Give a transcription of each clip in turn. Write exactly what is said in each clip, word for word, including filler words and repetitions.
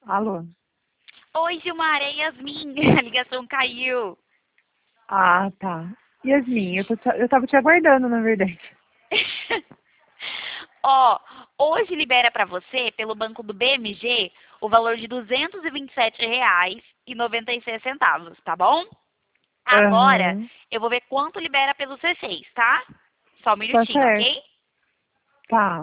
Alô? Oi, Gilmar, é Yasmin. A ligação caiu. Ah, tá. Yasmin, eu, tô, te- eu tava te aguardando, na verdade. Ó, hoje libera para você, pelo banco do B M G, o valor de duzentos e vinte e sete reais e noventa e seis centavos, tá bom? Agora, Aham. eu vou ver quanto libera pelo C seis, tá? Só um Tá minutinho, certo. ok? Tá.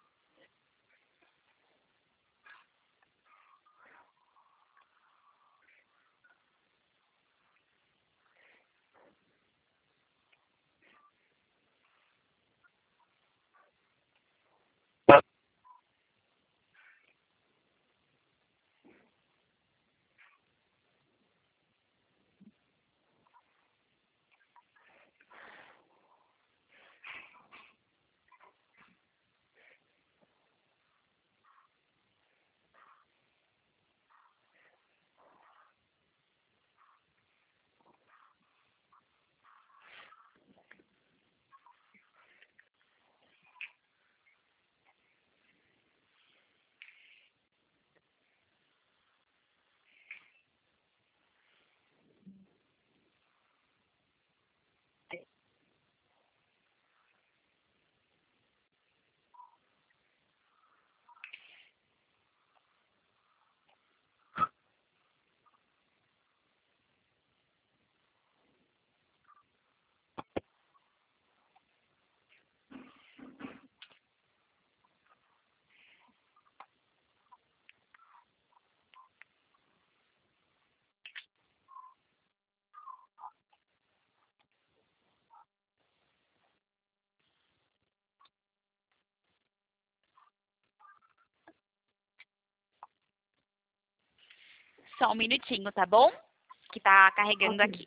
Só um minutinho, tá bom? Que tá carregando Ok. aqui.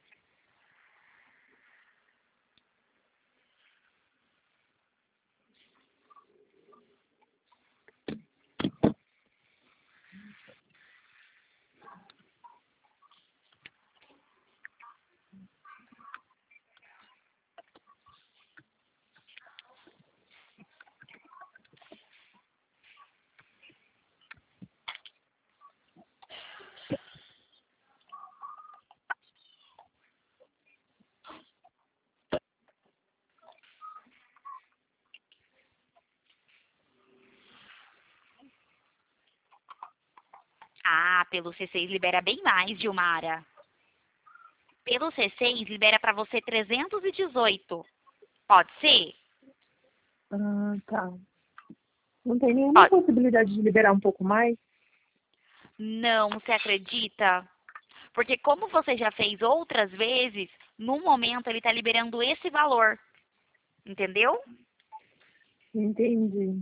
Ah, pelo C seis libera bem mais, Gilmara. Pelo C seis libera para você trezentos e dezoito. Pode ser? Ah, tá. Não tem nenhuma Pode. possibilidade de liberar um pouco mais? Não, você acredita? Porque como você já fez outras vezes, no momento ele está liberando esse valor, entendeu? Entendi.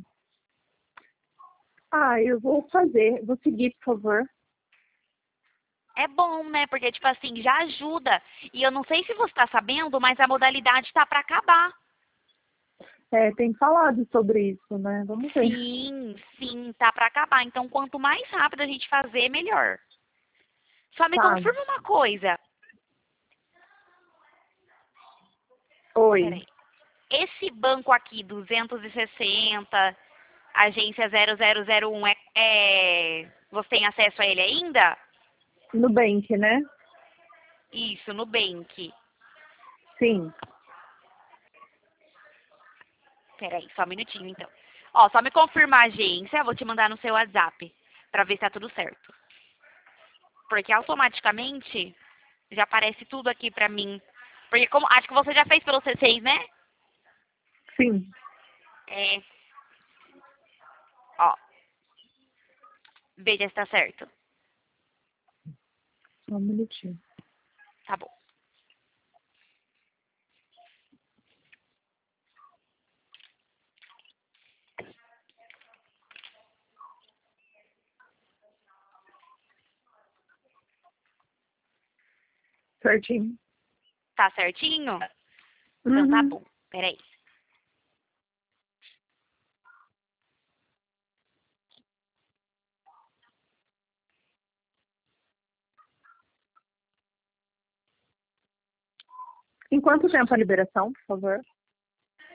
Ah, eu vou fazer. Vou seguir, por favor. É bom, né? Porque, tipo assim, já ajuda. E eu não sei se você está sabendo, mas a modalidade está para acabar. É, tem falado sobre isso, né? Vamos ver. Sim, sim, tá para acabar. Então, quanto mais rápido a gente fazer, melhor. Só me Tá. confirma uma coisa. Oi. Peraí. Esse banco aqui, duzentos e sessenta, agência zero zero zero um, é, é... você tem acesso a ele ainda? Nubank, né? Isso, Nubank. Sim. Peraí, só um minutinho, então. Ó, só me confirmar a agência, eu vou te mandar no seu WhatsApp, pra ver se tá tudo certo. Porque automaticamente já aparece tudo aqui pra mim. Porque como, acho que você já fez pelo C seis, né? Sim. É, ó, veja se tá certo. Só um minutinho. Tá bom. Certinho. Tá certinho? Então tá Uhum. bom. Peraí. Em quanto tempo a liberação, por favor?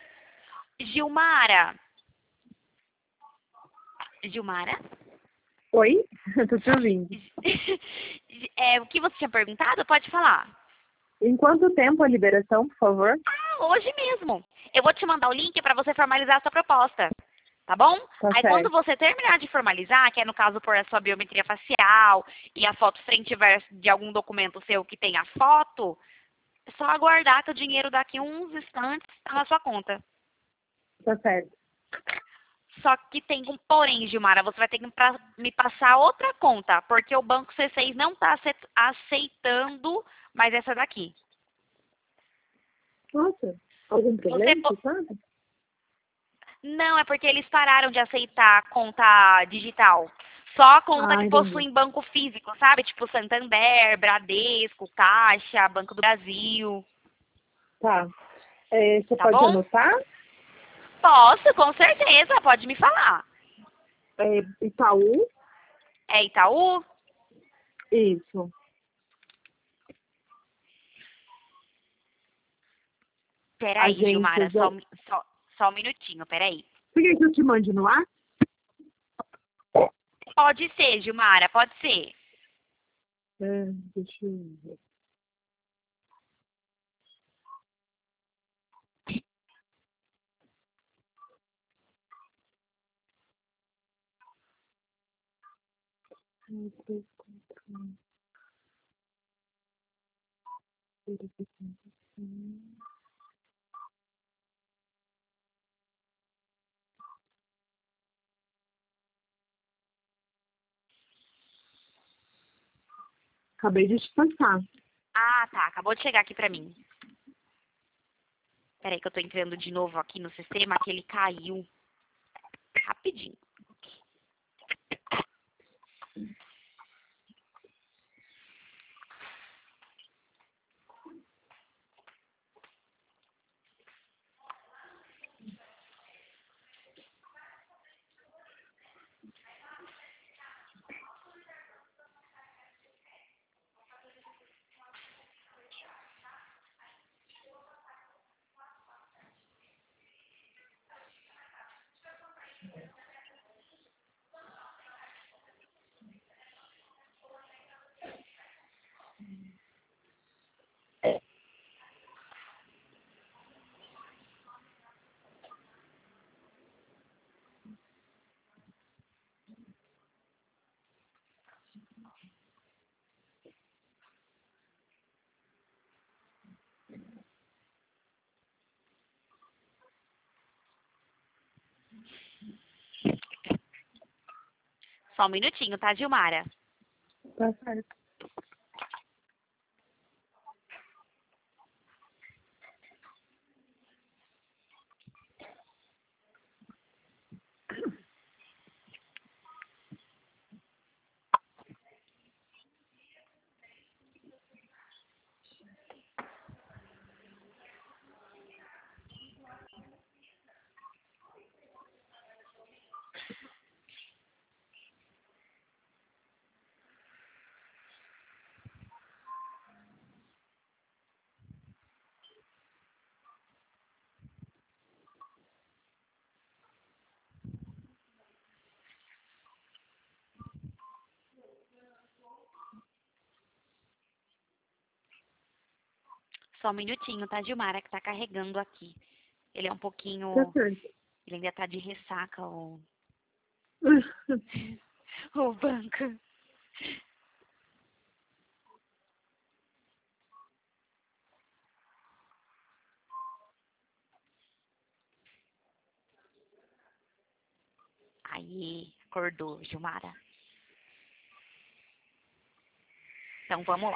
Gilmara. Gilmara? Oi? Eu tô te ouvindo. É, o que você tinha perguntado? Pode falar. Em quanto tempo a liberação, por favor? Ah, hoje mesmo. Eu vou te mandar o link para você formalizar a sua proposta. Tá bom? Tá Aí quando certo. você terminar de formalizar, que é no caso por a sua biometria facial e a foto frente e verso de algum documento seu que tenha foto, é só aguardar que o dinheiro daqui uns instantes está na sua conta. Tá certo. Só que tem um porém, Gilmara, você vai ter que pra- me passar outra conta, porque o Banco C seis não está aceitando mais essa daqui. Nossa, algum Você problema, po- você sabe? Não, é porque eles pararam de aceitar conta digital. Só conta Ah, que entendi. possui banco físico, sabe? Tipo Santander, Bradesco, Caixa, Banco do Brasil. Tá. É, você Tá pode bom? anotar? Posso, com certeza, pode me falar. É, Itaú? É Itaú? Isso. Peraí, Agência Gilmara, só, de... um- só, só um minutinho, peraí. Você quer que eu te mande no ar? Pode ser, Gilmara, pode ser. É, deixa eu ver. Um, três, quatro, um, verificação. Acabei de te passar. Ah, tá, acabou de chegar aqui pra mim. Peraí que eu tô entrando de novo aqui no sistema, que ele caiu. Rapidinho. Só um minutinho, tá, Gilmara? Tá certo. Só um minutinho, tá, Gilmara, que tá carregando aqui. Ele é um Tá pouquinho. certo. Ele ainda tá de ressaca, o, o banco. Aí, acordou, Gilmara. Então vamos lá.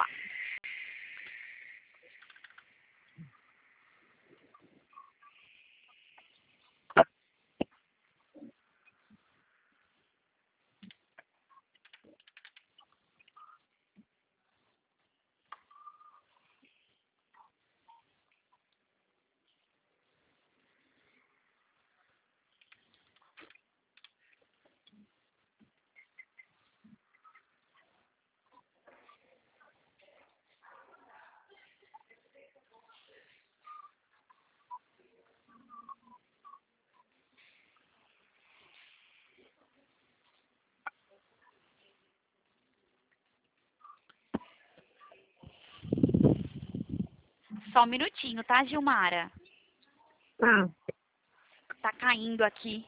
Só um minutinho, tá, Gilmara? Tá. Tá caindo aqui.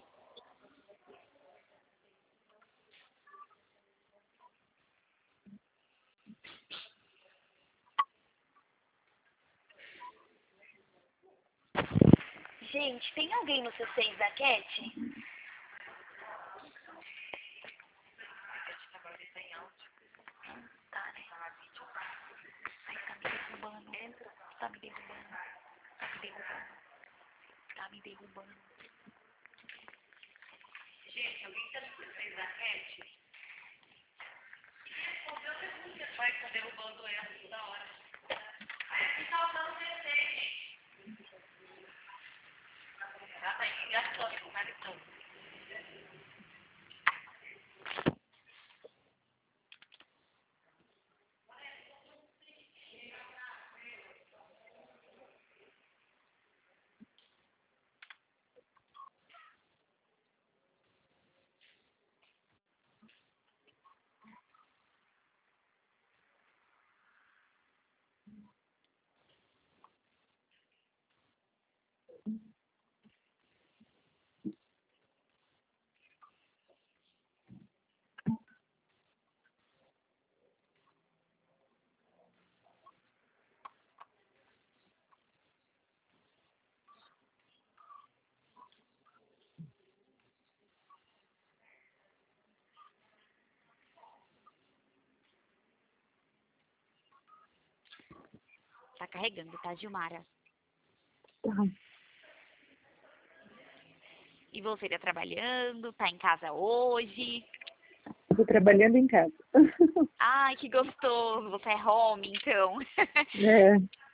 Gente, tem alguém no C seis da Cat? Tá, né? Ai, tá me derrubando. Tá me derrubando. Tá me derrubando. Tá me derrubando. Gente, alguém tá no C seis da Cat? Respondeu a pergunta. Vai ficar derrubando ela toda hora. Aí aqui tá usando o C seis, gente. Ela tá engasgando com o cartão. Tá carregando, tá, Gilmara? Tá. E você tá trabalhando? Tá em casa hoje? Tô trabalhando em casa. Ai, que gostoso. Você é home, então. É.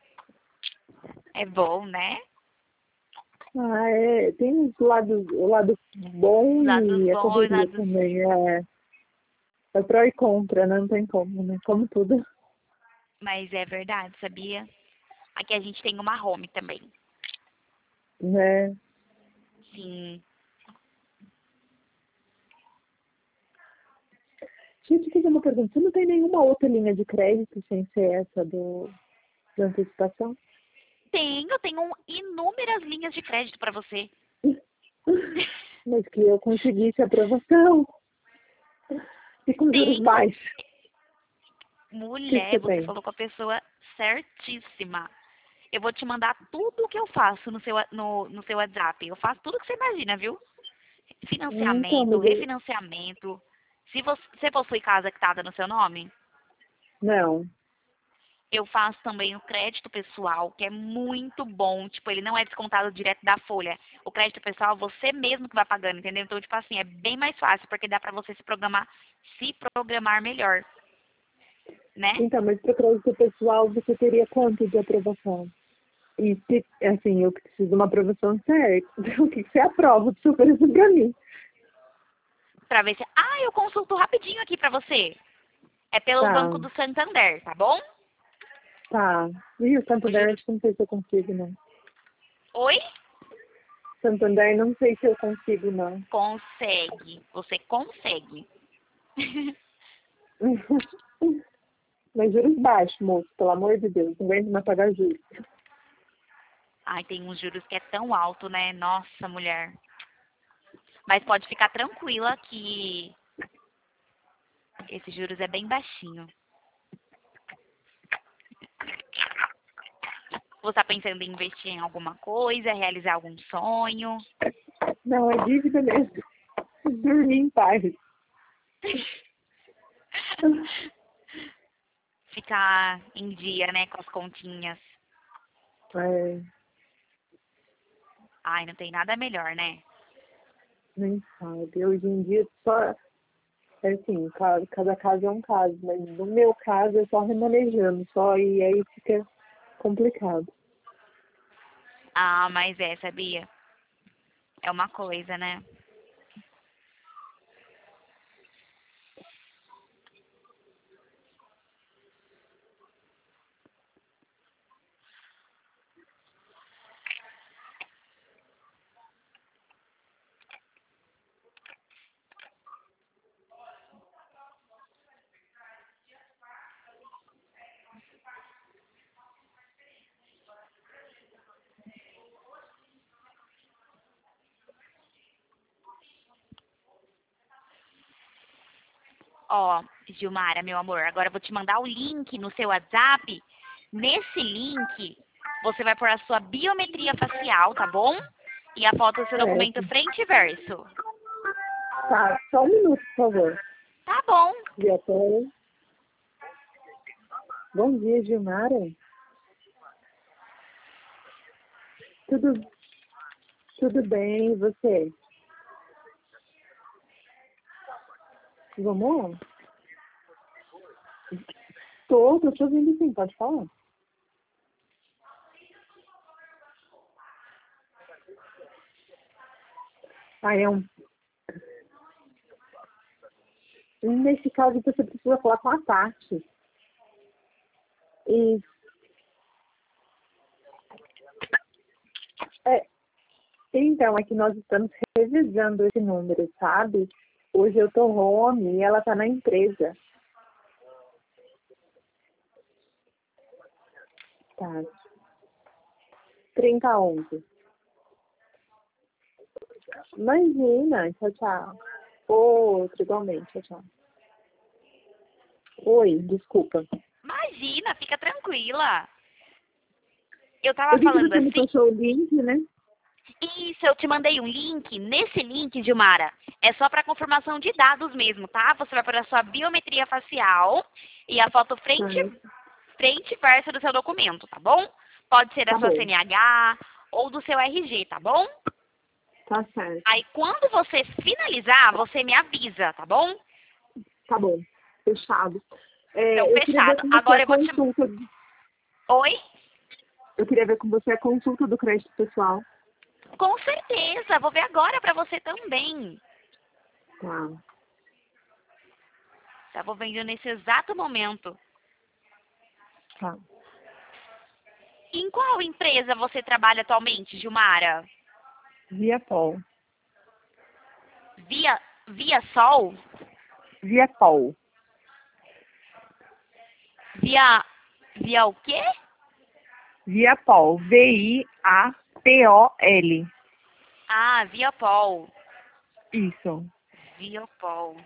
É bom, né? Ah, é. Tem os lados, o lado bom Lados e a bons e correria lados... também. É. É pró e contra, né? Não tem como, né? Como tudo. Mas é verdade, sabia? Aqui a gente tem uma home também. Né? Sim. Deixa eu te fazer uma pergunta. Você não tem nenhuma outra linha de crédito sem ser essa do, da antecipação? Tenho, tenho inúmeras linhas de crédito para você. Mas que eu conseguisse aprovação. E com juros Tenho. baixos. O que, que Mulher, você você tem? falou com a pessoa certíssima. Eu vou te mandar tudo o que eu faço no seu, no, no seu WhatsApp. Eu faço tudo que você imagina, viu? Hum, Então, Financiamento, mas eu... refinanciamento. Se você, você possui casa quitada no seu nome, Não. eu faço também o crédito pessoal, que é muito bom. Tipo, ele não é descontado direto da folha. O crédito pessoal, você mesmo que vai pagando, entendeu? Então, tipo assim, é bem mais fácil, porque dá pra você se programar, se programar melhor, né? Então, mas para crédito pessoal você teria quanto de aprovação? E se, assim, eu preciso de uma aprovação certa. O que, que você aprova de oferecer para mim? Pra ver se... Ah, eu consulto rapidinho aqui pra você. É pelo Tá, Banco do Santander, tá bom? tá. E o O Santander, juro... acho que não sei se eu consigo, não. Oi? Santander, não sei se eu consigo, não. Consegue. Você consegue. Mas juros baixos, moço, pelo amor de Deus. Não aguento mais pagar juros. Ai, tem uns juros que é tão alto, né? Nossa, mulher. Mas pode ficar tranquila que esse juros é bem baixinho. Você tá pensando em investir em alguma coisa, realizar algum sonho? Não, é dívida mesmo. Dormir em paz. Ficar em dia, né, com as continhas. É, Ai, não tem nada melhor, né? nem sabe. Hoje em dia, só... É assim, cada, cada caso é um caso. Mas no meu caso, é só remanejando. Só, e aí fica complicado. Ah, mas é, sabia? É uma coisa, né? Ó, Gilmara, meu amor, agora eu vou te mandar o link no seu WhatsApp. Nesse link, você vai pôr a sua biometria facial, tá bom? E a foto do seu documento Certo. frente e verso. Tá, só um minuto, por favor. Tá bom. Dia Paulo. Bom dia, Gilmara. Tudo, tudo bem, e você? Vamos? Tô, tô te ouvindo sim, pode falar. Ah, é um... Nesse caso, você precisa falar com a Tati. E... É, então, é que nós estamos revisando esse número, sabe? Hoje eu tô home e ela tá na empresa. Tá. trinta onze. Imagina, tchau, tchau. Outro, igualmente, tchau, tchau. Oi, desculpa. Imagina, fica tranquila. Eu tava Eu vi que falando você me assim. passou o link, né? Isso, eu te mandei um link. Nesse link, Gilmara, é só para confirmação de dados mesmo, tá? Você vai pôr a sua biometria facial e a foto frente, Tá, frente e verso do seu documento, tá bom? Pode ser da tá sua bom, C N H ou do seu R G, tá bom? tá certo. Aí, quando você finalizar, você me avisa, tá bom? Tá bom, fechado. É, Então, eu queria ver fechado. com você Agora a eu vou te... consulta. Oi? Eu queria ver com você a consulta do crédito pessoal. Com certeza, vou ver agora pra você também. Tá. Já vou vendo nesse exato momento. Tá. Em qual empresa você trabalha atualmente, Gilmara? Via Pol. Via, via Sol? Via Pol. Via, via o quê? Via Pol. V I A P O L. Ah, via Pol. Isso. Via Pol.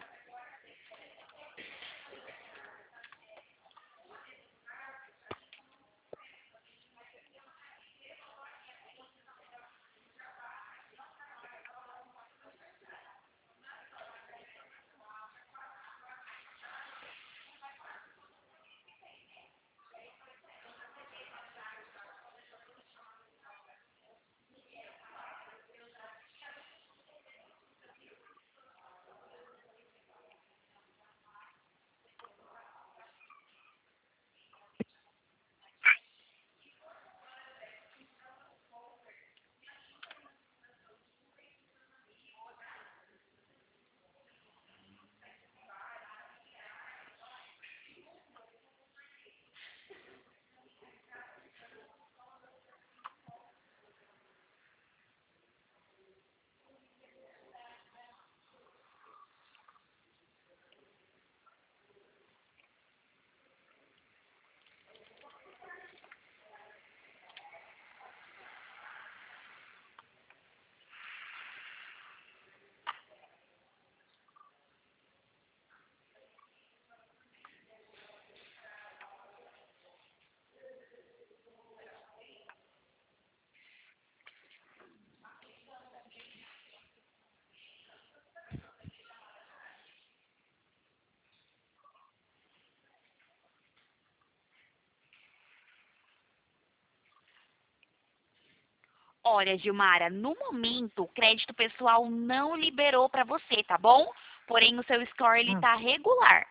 Olha, Gilmara, no momento o crédito pessoal não liberou para você, tá bom? Porém, o seu score ele Ah. tá regular.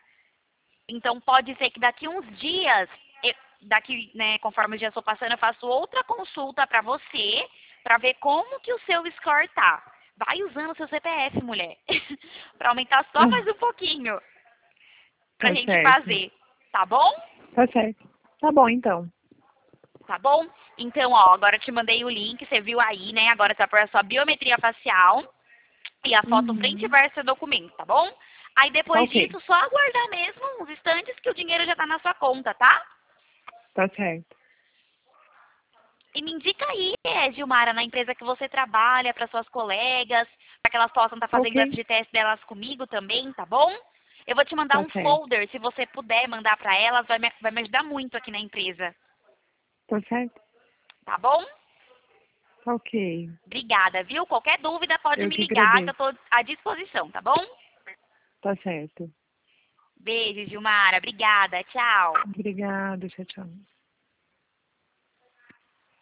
Então, pode ser que daqui uns dias, eu- daqui, né, conforme os dias for passando, eu faço outra consulta para você, para ver como que o seu score tá. Vai usando o seu C P F, mulher, para aumentar só mais um pouquinho, pra Tá gente certo. fazer, tá bom? Tá certo. Tá bom, então. Tá bom? Então, ó, agora eu te mandei o link, você viu aí, né? Agora você vai pôr a sua biometria facial e a foto frente e Uhum. verso do documento, tá bom? Aí depois Ok. disso, só aguardar mesmo uns instantes que o dinheiro já tá na sua conta, tá? Tá certo. E me indica aí, é, Gilmara, na empresa que você trabalha, para suas colegas, para que elas possam estar fazendo Ok. o F G T S delas comigo também, tá bom? Eu vou te mandar Tá um certo. folder, se você puder mandar para elas, vai me, vai me ajudar muito aqui na empresa. Tá certo? Tá bom? Tá ok. Obrigada, viu? Qualquer dúvida pode Eu me que ligar, que eu agradeço. estou à disposição, tá bom? Tá certo. Beijo, Gilmara. Obrigada. Tchau. Obrigada, tchau, tchau.